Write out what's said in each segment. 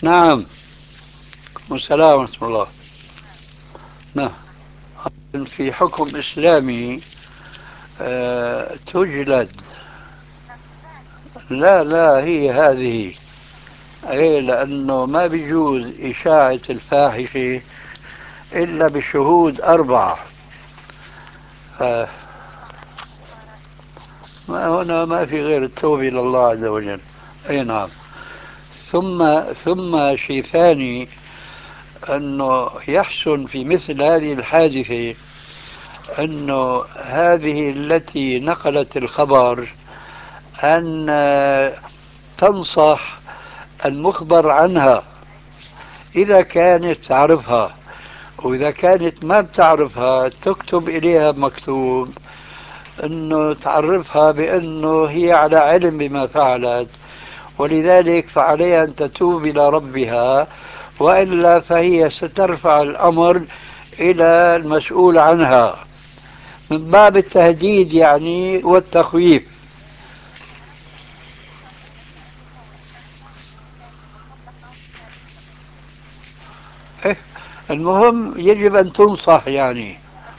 نعم. والسلام ورحمة الله. نعم. في حكم إسلامي تجلد. لا لا، هي هذه. أي لأنه ما بيجوز إشاعة الفاحشة إلا بشهود أربعة. آه، ما هنا ما في غير التوبة إلى الله عز وجل. أي نعم. ثم شيء ثاني، أنه يحسن في مثل هذه الحادثة أنه هذه التي نقلت الخبر أن تنصح المخبر عنها إذا كانت تعرفها، وإذا كانت ما بتعرفها تكتب إليها مكتوب أنه تعرفها بأنه هي على علم بما فعلت، ولذلك فعليها أن تتوب إلى ربها، وإلا فهي سترفع الأمر إلى المسؤول عنها، من باب التهديد يعني والتخويف. إيه، المهم يجب أن تنصح يعني.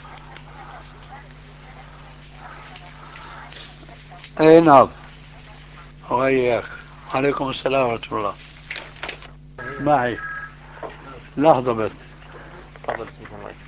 أي نعم. وإياك. عليكم السلام ورحمة الله. معي. لحظة بس. تفضل.